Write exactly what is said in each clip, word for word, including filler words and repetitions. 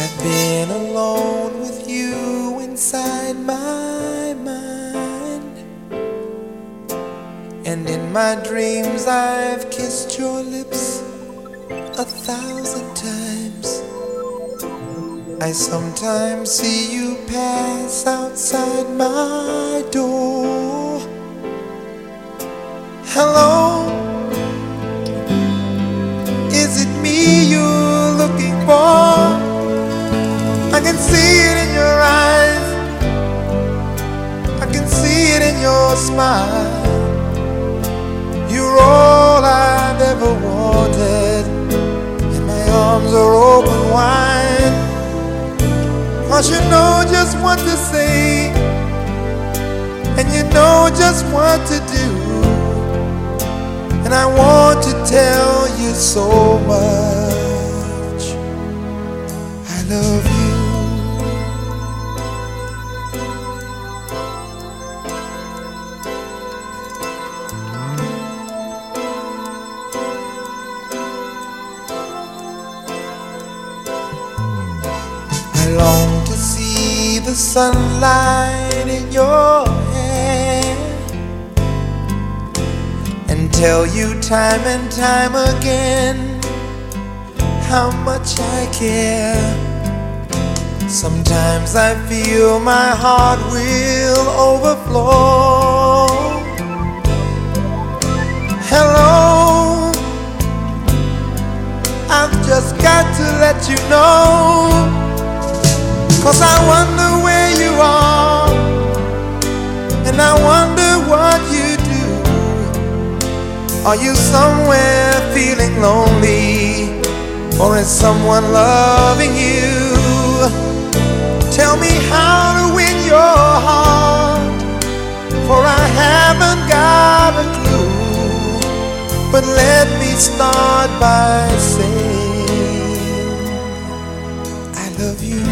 I've been alone with you inside my mind, and in my dreams I've kissed your lips a thousand times. I sometimes see you pass outside my door. Hello, is it me you're looking for? I can see it in your eyes, I can see it in your smile. You're all I've ever wanted, and my arms are open wide. 'Cause you know just what to say, and you know just what to do, and I want to tell you so much I love you. I long to see the sunlight in your hair and tell you time and time again how much I care. Sometimes I feel my heart will overflow. Hello, I've just got to let you know, 'cause I wonder where you are, and I wonder what you do. Are you somewhere feeling lonely, or is someone loving you? Tell me how to win your heart, for I haven't got a clue. But let me start by saying I love you.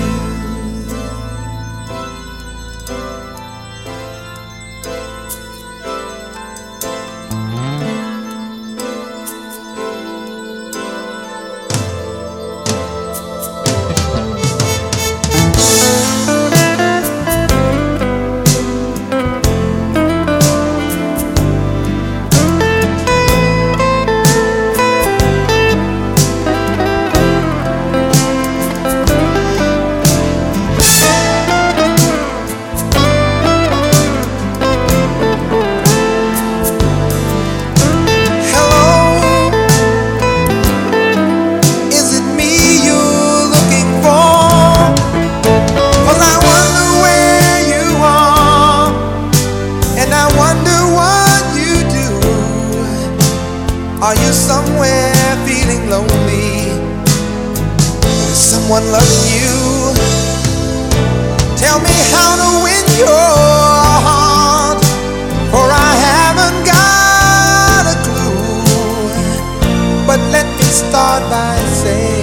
Are you somewhere feeling lonely? Is someone loving you? Tell me how to win your heart, for I haven't got a clue. But let me start by saying